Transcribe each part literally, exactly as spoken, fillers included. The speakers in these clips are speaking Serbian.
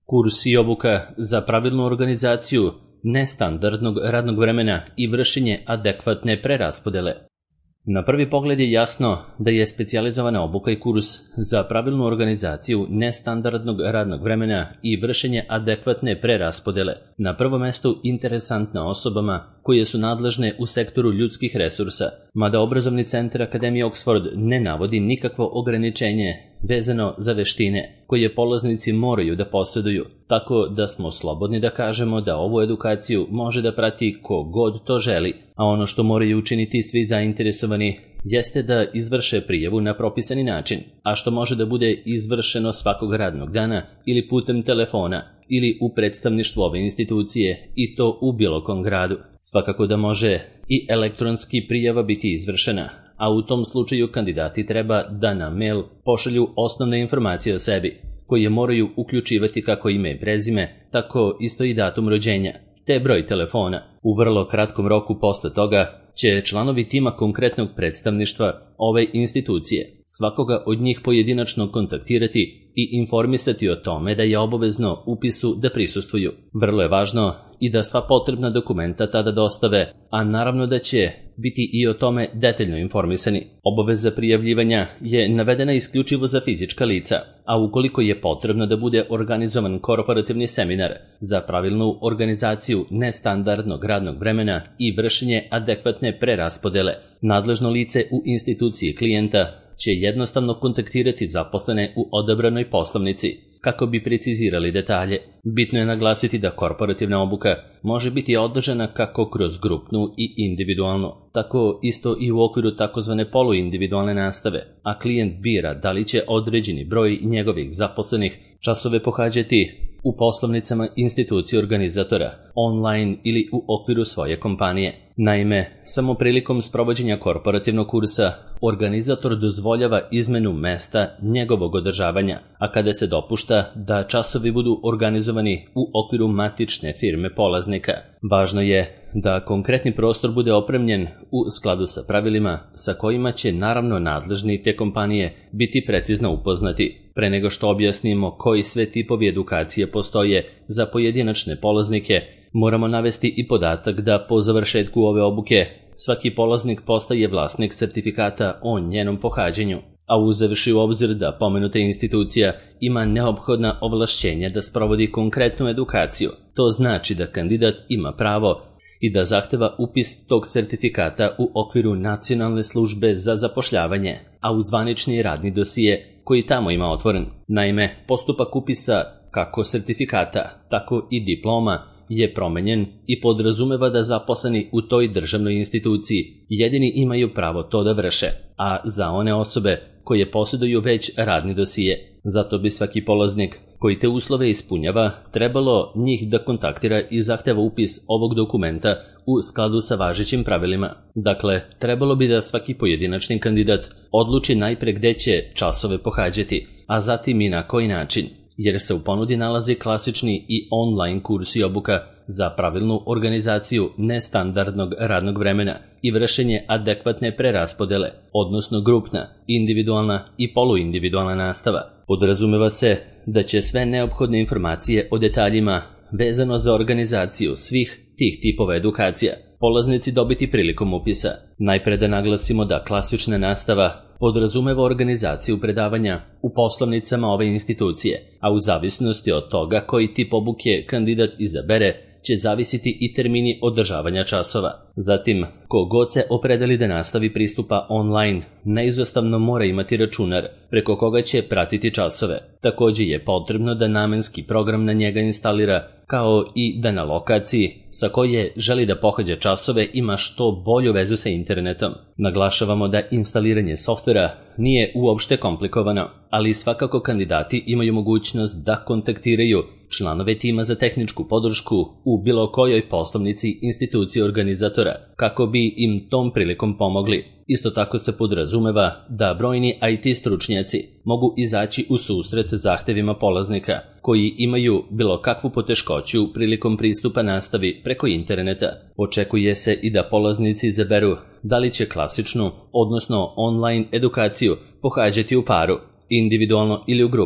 Kurs i obuka za pravilnu organizaciju nestandardnog radnog vremena i vršenje adekvatne preraspodele. Na prvi pogled je jasno da je specijalizovana obuka i kurs za pravilnu organizaciju nestandardnog radnog vremena i vršenje adekvatne preraspodele na prvom mestu interesantna osobama koje su nadležne u sektoru ljudskih resursa, mada obrazovni centar Akademije Oxford ne navodi nikakvo ograničenje vezano za veštine koje polaznici moraju da posjeduju, tako da smo slobodni da kažemo da ovu edukaciju može da prati ko god to želi, a ono što moraju učiniti svi zainteresovani jeste da izvrše prijavu na propisani način, a što može da bude izvršeno svakog radnog dana ili putem telefona ili u predstavništvu ove institucije i to u bilo kom gradu. Svakako da može i elektronski prijava biti izvršena, a u tom slučaju kandidati treba da na mail pošalju osnovne informacije o sebi, koje moraju uključivati kako ime i prezime, tako isto i datum rođenja, te broj telefona. U vrlo kratkom roku posle toga će članovi tima konkretnog predstavništva ove institucije svakoga od njih pojedinačno kontaktirati i informisati o tome da je obavezno upisu da prisustvuju. Vrlo je važno i da sva potrebna dokumenta tada dostave, a naravno da će biti i o tome detaljno informisani. Obaveza prijavljivanja je navedena isključivo za fizička lica, a ukoliko je potrebno da bude organizovan korporativni seminar za pravilnu organizaciju nestandardnog radnog vremena i vršenje adekvatne preraspodele, nadležno lice u instituciji klijenta će jednostavno kontaktirati zaposlene u odabranoj poslovnici kako bi precizirali detalje. Bitno je naglasiti da korporativna obuka može biti održana kako kroz grupnu i individualnu, tako isto i u okviru takozvane poluindividualne nastave, a klijent bira da li će određeni broj njegovih zaposlenih časove pohađati u poslovnicama institucije organizatora, online ili u okviru svoje kompanije. Naime, samo prilikom sprovođenja korporativnog kursa organizator dozvoljava izmenu mesta njegovog održavanja, a kada se dopušta da časovi budu organizovani u okviru matične firme polaznika. Važno je da konkretni prostor bude opremljen u skladu sa pravilima sa kojima će naravno nadležni te kompanije biti precizno upoznati. Pre nego što objasnimo koji sve tipovi edukacije postoje za pojedinačne polaznike, moramo navesti i podatak da po završetku ove obuke svaki polaznik postaje vlasnik sertifikata o njenom pohađanju, a uzevši u obzir da pomenuta institucija ima neophodna ovlašćenja da sprovodi konkretnu edukaciju, to znači da kandidat ima pravo i da zahteva upis tog sertifikata u okviru Nacionalne službe za zapošljavanje, a u zvanični radni dosije koji tamo ima otvoren. Naime, postupak upisa kako sertifikata, tako i diploma je promenjen i podrazumeva da zaposleni u toj državnoj instituciji jedini imaju pravo to da vrše, a za one osobe koje posjeduju već radni dosije. Zato bi svaki polaznik koji te uslove ispunjava trebalo njih da kontaktira i zahteva upis ovog dokumenta u skladu sa važećim pravilima. Dakle, trebalo bi da svaki pojedinačni kandidat odluči najpre gde će časove pohađati, a zatim i na koji način, jer se u ponudi nalazi klasični i online kurs i obuka za pravilnu organizaciju nestandardnog radnog vremena i vršenje adekvatne preraspodele, odnosno grupna, individualna i poluindividualna nastava. Podrazumeva se da će sve neophodne informacije o detaljima vezano za organizaciju svih tih tipova edukacija polaznici dobiti prilikom upisa. Najpre da naglasimo da klasična nastava podrazumeva organizaciju predavanja u poslovnicama ove institucije, a u zavisnosti od toga koji tip obuke kandidat izabere će zavisiti i termini održavanja časova. Zatim, kogod se opredeli da nastavi pristupa online, neizostavno mora imati računar preko koga će pratiti časove. Također je potrebno da namenski program na njega instalira, kao i da na lokaciji sa koje želi da pohađa časove ima što bolju vezu sa internetom. Naglašavamo da instaliranje softvera nije uopšte komplikovano, ali svakako kandidati imaju mogućnost da kontaktiraju članove tima za tehničku podršku u bilo kojoj poslovnici institucije organizatora, kako bi im tom prilikom pomogli. Isto tako se podrazumeva da brojni I T stručnjaci mogu izaći u susret zahtevima polaznika koji imaju bilo kakvu poteškoću prilikom pristupa nastavi preko interneta. Očekuje se i da polaznici izaberu da li će klasičnu, odnosno online edukaciju pohađati u paru, individualno ili u grupi.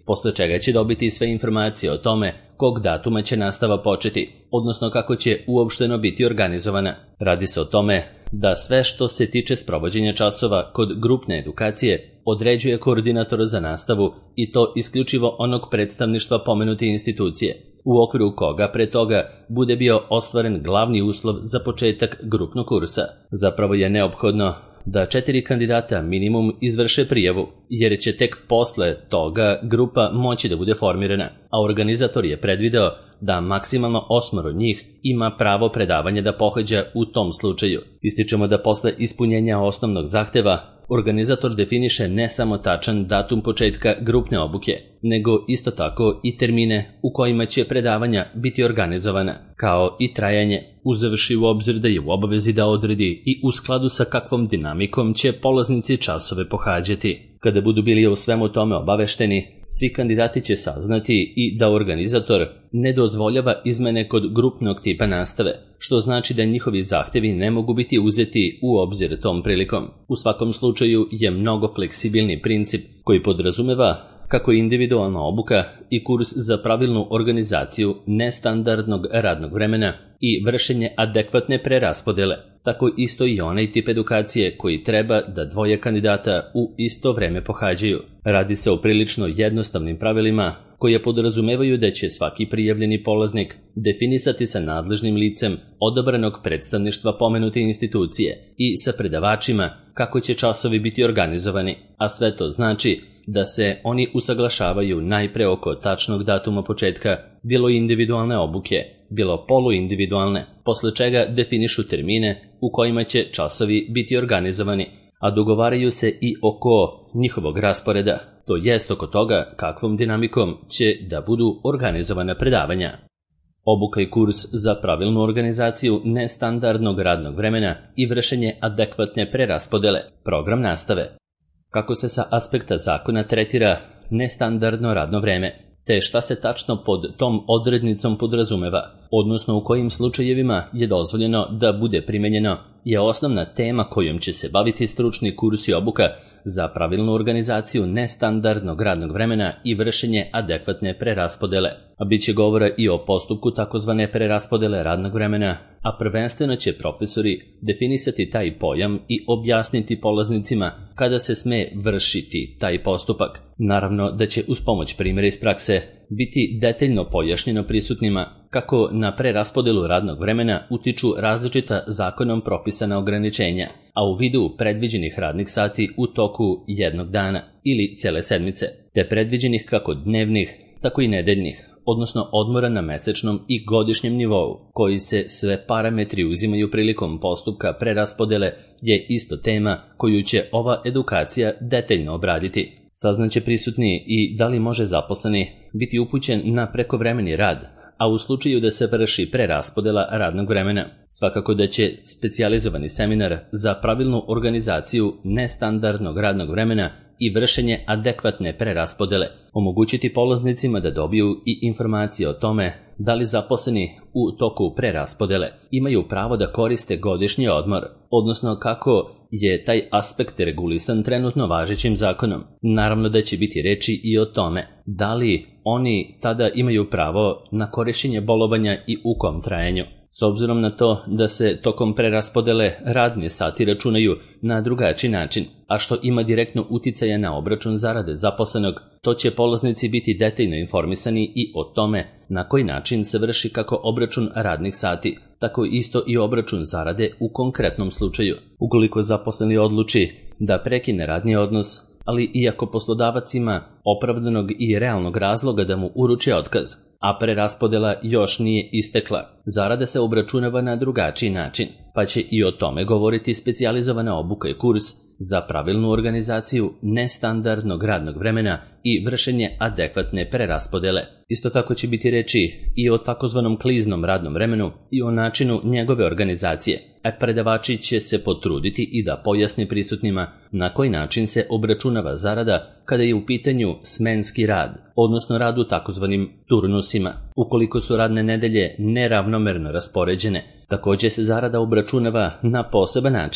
posle čega će dobiti sve informacije o tome kog datuma će nastava početi, odnosno kako će uopšteno biti organizovana. Radi se o tome da sve što se tiče sprovođenja časova kod grupne edukacije određuje koordinator za nastavu i to isključivo onog predstavništva pomenute institucije, u okviru koga pre toga bude bio ostvaren glavni uslov za početak grupnog kursa. Zapravo je neophodno da četiri kandidata minimum izvrše prijavu, jer će tek posle toga grupa moći da bude formirana, a organizator je predvideo da maksimalno osmoro njih ima pravo predavanja da pohađa u tom slučaju. Ističemo da posle ispunjenja osnovnog zahteva organizator definiše ne samo tačan datum početka grupne obuke, nego isto tako i termine u kojima će predavanja biti organizovana, kao i trajanje, uzevši u obzir da je u obavezi da odredi i u skladu sa kakvom dinamikom će polaznici časove pohađati. Kada budu bili u svemu tome obavešteni, svi kandidati će saznati i da organizator ne dozvoljava izmene kod grupnog tipa nastave, što znači da njihovi zahtevi ne mogu biti uzeti u obzir tom prilikom. U svakom slučaju je mnogo fleksibilni princip koji podrazumeva kako individualna obuka i kurs za pravilnu organizaciju nestandardnog radnog vremena i vršenje adekvatne preraspodele, tako isto i onaj tip edukacije koji treba da dvoje kandidata u isto vreme pohađaju. Radi se o prilično jednostavnim pravilima koje podrazumevaju da će svaki prijavljeni polaznik definisati sa nadležnim licem odabranog predstavništva pomenute institucije i sa predavačima kako će časovi biti organizovani, a sve to znači da se oni usaglašavaju najpre oko tačnog datuma početka bilo individualne obuke, bilo poluindividualne, posle čega definišu termine u kojima će časovi biti organizovani, a dogovaraju se i oko njihovog rasporeda, to jest oko toga kakvom dinamikom će da budu organizovana predavanja. Obuka i kurs za pravilnu organizaciju nestandardnog radnog vremena i vršenje adekvatne preraspodele, program nastave. Kako se sa aspekta zakona tretira nestandardno radno vreme, te šta se tačno pod tom odrednicom podrazumeva, odnosno u kojim slučajevima je dozvoljeno da bude primenjeno, je osnovna tema kojom će se baviti stručni kurs i obuka za pravilnu organizaciju nestandardnog radnog vremena i vršenje adekvatne preraspodele. A bit će govora i o postupku takozvane preraspodele radnog vremena, a prvenstveno će profesori definisati taj pojam i objasniti polaznicima kada se sme vršiti taj postupak. Naravno da će uz pomoć primjera iz prakse biti detaljno pojašnjeno prisutnima kako na preraspodelu radnog vremena utiču različita zakonom propisana ograničenja, a u vidu predviđenih radnih sati u toku jednog dana ili cele sedmice, te predviđenih kako dnevnih, tako i nedeljnih, odnosno odmora na mesečnom i godišnjem nivou, koji se sve parametri uzimaju prilikom postupka preraspodele, je isto tema koju će ova edukacija detaljno obraditi. Saznaće prisutni i da li može zaposleni biti upućen na prekovremeni rad, a u slučaju da se vrši preraspodela radnog vremena, svakako da će specijalizovani seminar za pravilnu organizaciju nestandardnog radnog vremena i vršenje adekvatne preraspodele omogućiti polaznicima da dobiju i informacije o tome da li zaposleni u toku preraspodele imaju pravo da koriste godišnji odmor, odnosno kako je taj aspekt regulisan trenutno važećim zakonom. Naravno da će biti reči i o tome da li oni tada imaju pravo na korišćenje bolovanja i u kom trajanju. S obzirom na to da se tokom preraspodele radni sati računaju na drugačiji način, a što ima direktno uticaja na obračun zarade zaposlenog, to će polaznici biti detaljno informisani i o tome na koji način se vrši kako obračun radnih sati, tako isto i obračun zarade u konkretnom slučaju. Ukoliko zaposleni odluči da prekine radni odnos, ali iako poslodavac ima opravdanog i realnog razloga da mu uruči otkaz, a preraspodela još nije istekla, zarada se obračunava na drugačiji način, pa će i o tome govoriti specijalizovana obuka i kurs za pravilnu organizaciju nestandardnog radnog vremena i vršenje adekvatne preraspodele. Isto tako će biti reči i o takozvanom kliznom radnom vremenu i o načinu njegove organizacije, a predavači će se potruditi i da pojasni prisutnima na koji način se obračunava zarada kada je u pitanju smenski rad, odnosno rad u takozvanim turnusima. Ukoliko su radne nedelje neravnomerno raspoređene, također se zarada obračunava na poseban način,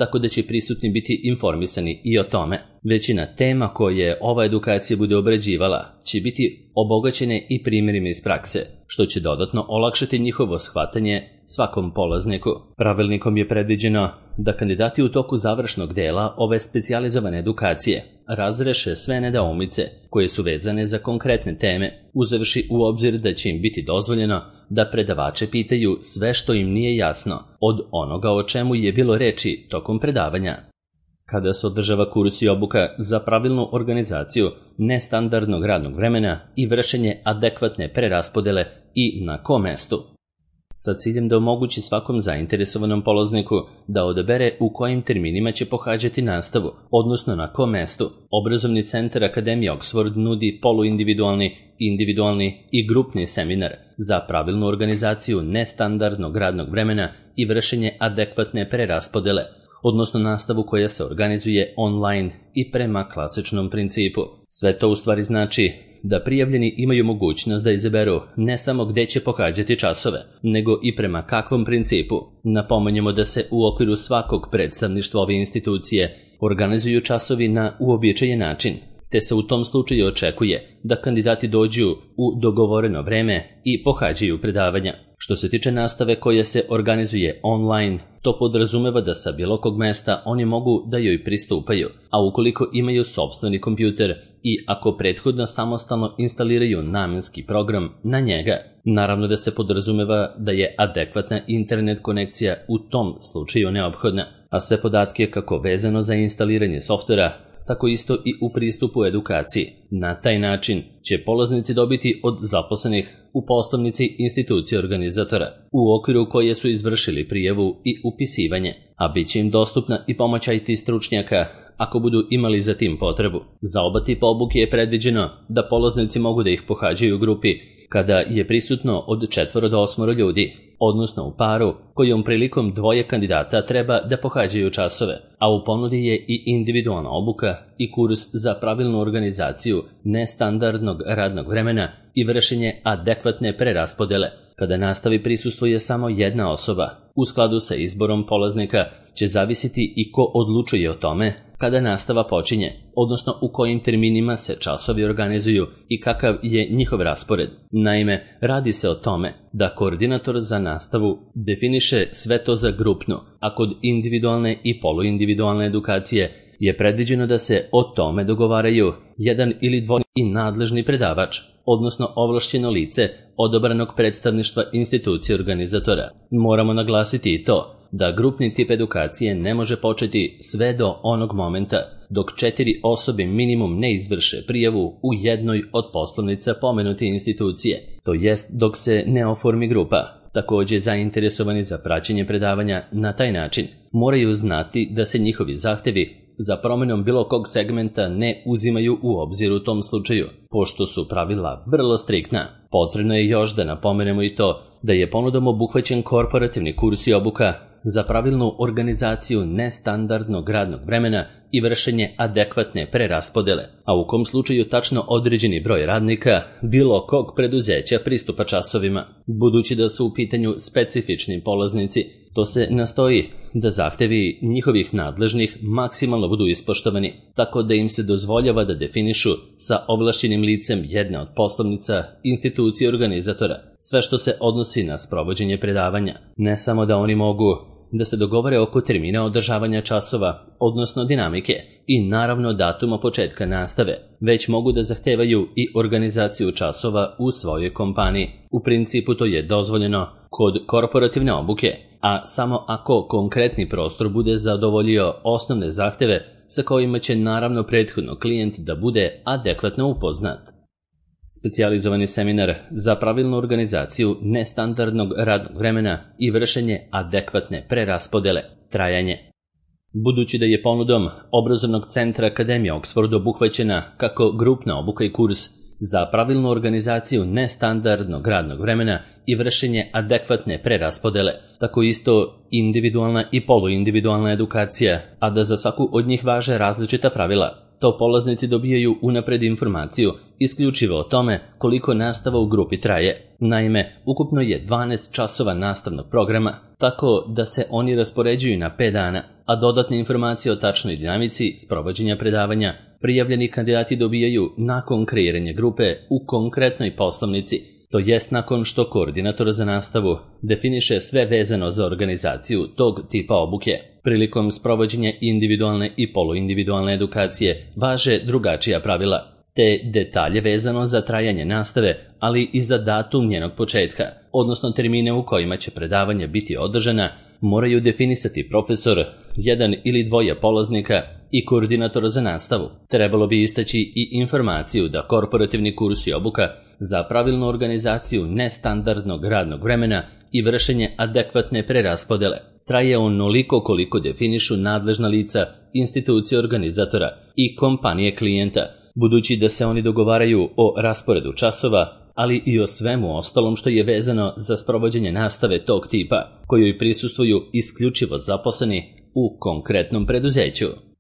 tako da će prisutni biti informisani i o tome. Većina tema koje ova edukacija bude obrađivala će biti obogaćene i primjerima iz prakse, što će dodatno olakšati njihovo shvatanje svakom polazniku. Pravilnikom je predviđeno da kandidati u toku završnog dela ove specijalizovane edukacije razreše sve nedoumice koje su vezane za konkretne teme, uzevši u obzir da će im biti dozvoljeno da predavače pitaju sve što im nije jasno od onoga o čemu je bilo reči tokom predavanja. Kada se održava kurs i obuka za pravilnu organizaciju nestandardnog radnog vremena i vršenje adekvatne preraspodele i na kom mestu, sa ciljem da omogući svakom zainteresovanom polazniku da odabere u kojim terminima će pohađati nastavu, odnosno na kom mestu, Obrazovni centar Akademije Oxford nudi poluindividualni, individualni i grupni seminar za pravilnu organizaciju nestandardnog radnog vremena i vršenje adekvatne preraspodele, odnosno nastavu koja se organizuje online i prema klasičnom principu. Sve to u stvari znači da prijavljeni imaju mogućnost da izaberu ne samo gde će pohađati časove, nego i prema kakvom principu. Napominjemo da se u okviru svakog predstavništva ove institucije organizuju časovi na uobičajen način, te se u tom slučaju očekuje da kandidati dođu u dogovoreno vreme i pohađaju predavanja. Što se tiče nastave koja se organizuje online, to podrazumeva da sa bilo kog mesta oni mogu da joj pristupaju, a ukoliko imaju sopstveni kompjuter i ako prethodno samostalno instaliraju namenski program na njega, naravno da se podrazumeva da je adekvatna internet konekcija u tom slučaju neophodna, a sve podatke kako vezano za instaliranje softvera, tako isto i u pristupu edukaciji. Na taj način će polaznici dobiti od zaposlenih u postavnici institucije organizatora, u okviru koje su izvršili prijavu i upisivanje, a bit će im dostupna i pomoć I T stručnjaka ako budu imali za tim potrebu. Za oba tipa obuke je predviđeno da polaznici mogu da ih pohađaju u grupi kada je prisutno od četvoro do osmoro ljudi, odnosno u paru kojom prilikom dvoje kandidata treba da pohađaju časove, a u ponudi je i individualna obuka i kurs za pravilnu organizaciju nestandardnog radnog vremena i vršenje adekvatne preraspodele. Kada nastavi prisustvuje samo jedna osoba, u skladu sa izborom polaznika će zavisiti i ko odlučuje o tome kada nastava počinje, odnosno u kojim terminima se časovi organizuju i kakav je njihov raspored. Naime, radi se o tome da koordinator za nastavu definiše sve to za grupnu, a kod individualne i poluindividualne edukacije je predviđeno da se o tome dogovaraju jedan ili dvoje i nadležni predavač, odnosno ovlašćeno lice odabranog predstavništva institucije organizatora. Moramo naglasiti i to da grupni tip edukacije ne može početi sve do onog momenta dok četiri osobe minimum ne izvrše prijavu u jednoj od poslovnica pomenute institucije, to jest dok se ne oformi grupa. Također, zainteresovani za praćenje predavanja na taj način moraju znati da se njihovi zahtevi za promjenom bilo kog segmenta ne uzimaju u obzir u tom slučaju, pošto su pravila vrlo striktna. Potrebno je još da napomenemo i to da je ponudom obuhvaćen korporativni kurs i obuka za pravilnu organizaciju nestandardnog radnog vremena i vršenje adekvatne preraspodele, a u kom slučaju tačno određeni broj radnika bilo kog preduzeća pristupa časovima. Budući da su u pitanju specifični polaznici, to se nastoji da zahtevi njihovih nadležnih maksimalno budu ispoštovani, tako da im se dozvoljava da definišu sa ovlašćenim licem jedne od poslovnica institucije organizatora sve što se odnosi na sprovođenje predavanja. Ne samo da oni mogu da se dogovore oko termina održavanja časova, odnosno dinamike i naravno datuma početka nastave, već mogu da zahtevaju i organizaciju časova u svojoj kompaniji. U principu to je dozvoljeno kod korporativne obuke, a samo ako konkretni prostor bude zadovoljio osnovne zahteve sa kojima će naravno prethodno klijent da bude adekvatno upoznat. Specijalizovani seminar za pravilnu organizaciju nestandardnog radnog vremena i vršenje adekvatne preraspodele. Trajanje. Budući da je ponudom Obrazovnog centra Akademije Oxford obuhvaćena kako grupna obuka i kurs za pravilnu organizaciju nestandardnog radnog vremena i vršenje adekvatne preraspodele, tako isto individualna i poluindividualna edukacija, a da za svaku od njih važe različita pravila, to polaznici dobijaju unapred informaciju isključivo o tome koliko nastava u grupi traje. Naime, ukupno je dvanaest časova nastavnog programa, tako da se oni raspoređuju na pet dana, a dodatne informacije o tačnoj dinamici sprovođenja predavanja prijavljeni kandidati dobijaju nakon kreiranja grupe u konkretnoj poslovnici, to jest nakon što koordinator za nastavu definiše sve vezano za organizaciju tog tipa obuke. Prilikom sprovođenja individualne i poluindividualne edukacije važe drugačija pravila, te detalje vezano za trajanje nastave, ali i za datum njenog početka, odnosno termine u kojima će predavanja biti održana, moraju definisati profesor, jedan ili dvoje polaznika i koordinator za nastavu. Trebalo bi istaći i informaciju da korporativni kurs i obuka za pravilnu organizaciju nestandardnog radnog vremena i vršenje adekvatne preraspodele traje onoliko koliko definišu nadležna lica, institucije organizatora i kompanije klijenta, budući da se oni dogovaraju o rasporedu časova, ali i o svemu ostalom što je vezano za sprovođenje nastave tog tipa, kojoj prisustvuju isključivo zaposleni u konkretnom preduzeću.